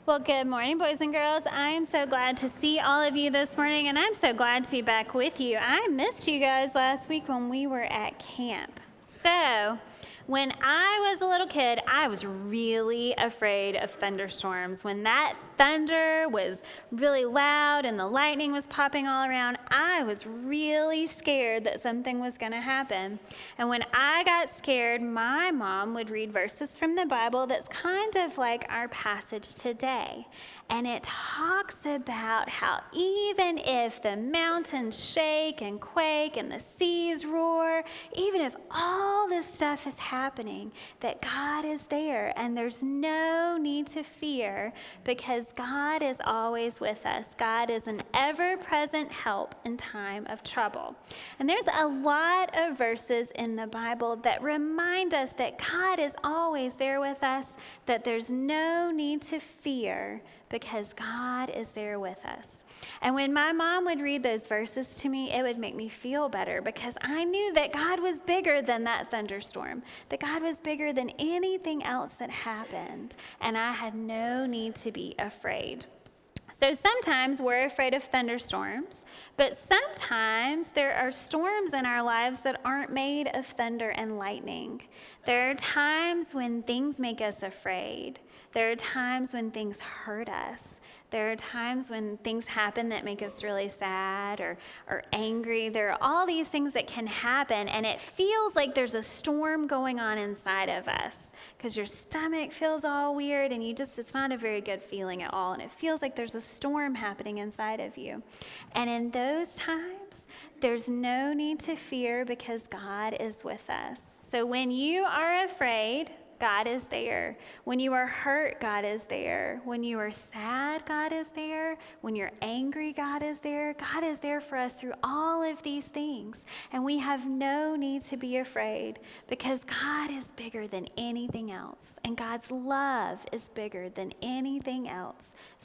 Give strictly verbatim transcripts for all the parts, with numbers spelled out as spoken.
Well, good morning, boys and girls. I am so glad to see all of you this morning, and I'm so glad to be back with you. I missed you guys last week when we were at camp. So, when I was a little kid, I was really afraid of thunderstorms. When that thunder was really loud and the lightning was popping all around, I was really scared that something was going to happen. And when I got scared, my mom would read verses from the Bible that's kind of like our passage today. And it talks about how even if the mountains shake and quake and the seas roar, even if all this stuff is happening, that God is there and there's no need to fear because God is always with us. God is an ever-present help in time of trouble. And there's a lot of verses in the Bible that remind us that God is always there with us, that there's no need to fear because God is there with us. And when my mom would read those verses to me, it would make me feel better because I knew that God was bigger than that thunderstorm, that God was bigger than anything else that happened, and I had no need to be afraid. So sometimes we're afraid of thunderstorms, but sometimes there are storms in our lives that aren't made of thunder and lightning. There are times when things make us afraid. There are times when things hurt us. There are times when things happen that make us really sad or, or angry. There are all these things that can happen, and it feels like there's a storm going on inside of us because your stomach feels all weird, and you just, it's not a very good feeling at all, and it feels like there's a storm happening inside of you. And in those times, there's no need to fear because God is with us. So when you are afraid, God is there. When you are hurt, God is there. When you are sad, God is there. When you're angry, God is there. God is there for us through all of these things. And we have no need to be afraid because God is bigger than anything else. And God's love is bigger than anything else.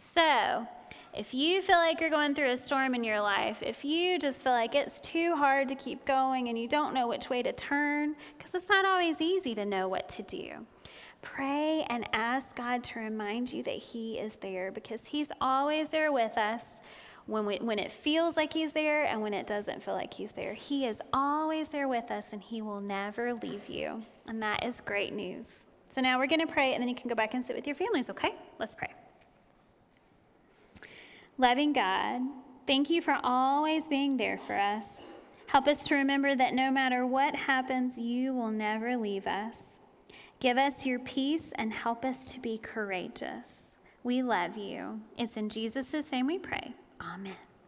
So, if you feel like you're going through a storm in your life, if you just feel like it's too hard to keep going and you don't know which way to turn, because it's not always easy to know what to do, pray and ask God to remind you that He is there because He's always there with us when, we, when it feels like He's there and when it doesn't feel like He's there. He is always there with us and He will never leave you. And that is great news. So now we're going to pray and then you can go back and sit with your families, okay? Let's pray. Loving God, thank you for always being there for us. Help us to remember that no matter what happens, you will never leave us. Give us your peace and help us to be courageous. We love you. It's in Jesus' name we pray. Amen.